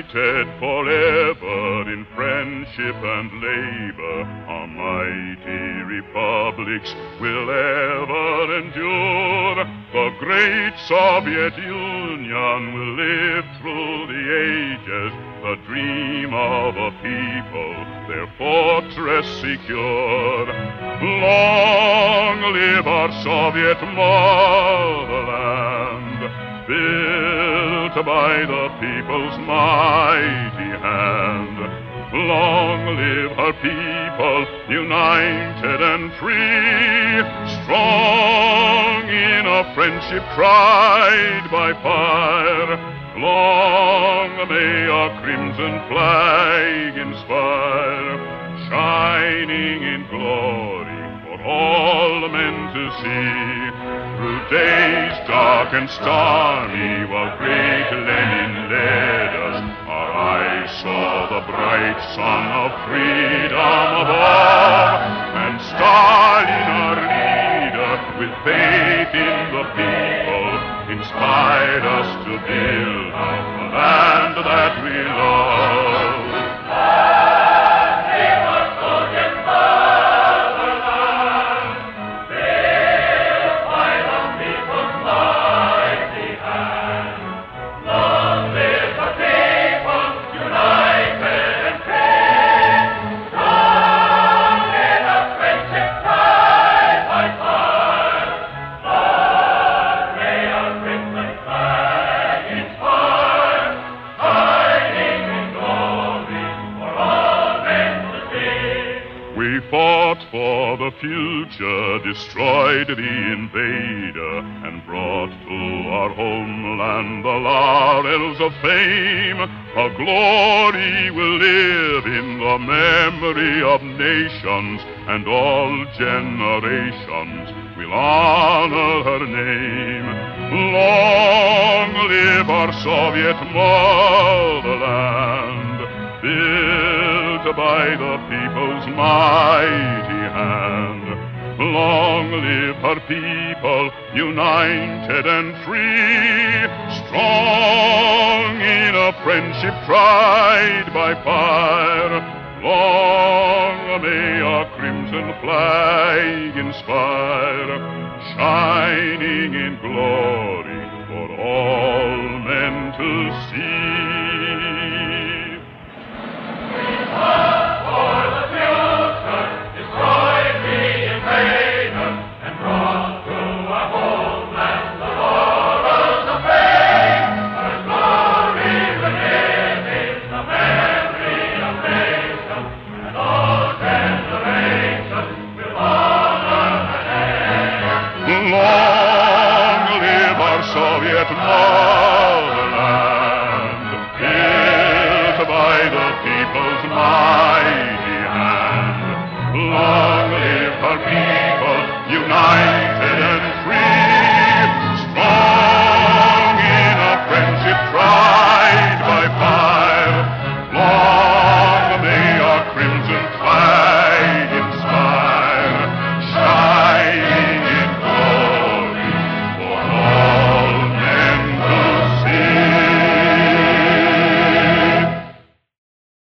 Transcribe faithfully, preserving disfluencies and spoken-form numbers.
united forever in friendship and labor, our mighty republics will ever endure. The great Soviet Union will live through the ages, the dream of a people, their fortress secure. Long live our Soviet motherland, built by the people's mighty hand. Long live her people, united and free, strong in a friendship tried by fire. Long may our crimson flag inspire, shining in glory for all men to see. Through days dark and stormy, while great Lenin led us, our eyes saw the bright sun of freedom above. And Stalin, our leader, with faith in the people, inspired us to build the land that we love. We fought for the future, destroyed the invader, and brought to our homeland the laurels of fame. Her glory will live in the memory of nations, and all generations will honor her name. Long live our Soviet motherland, built by the people's mighty hand. Long live her people, united and free, strong in a friendship tried by fire. Long may our crimson flag inspire, shining in glory for all men to see. Soviet motherland, built by the people's mighty hand. Long live her people, united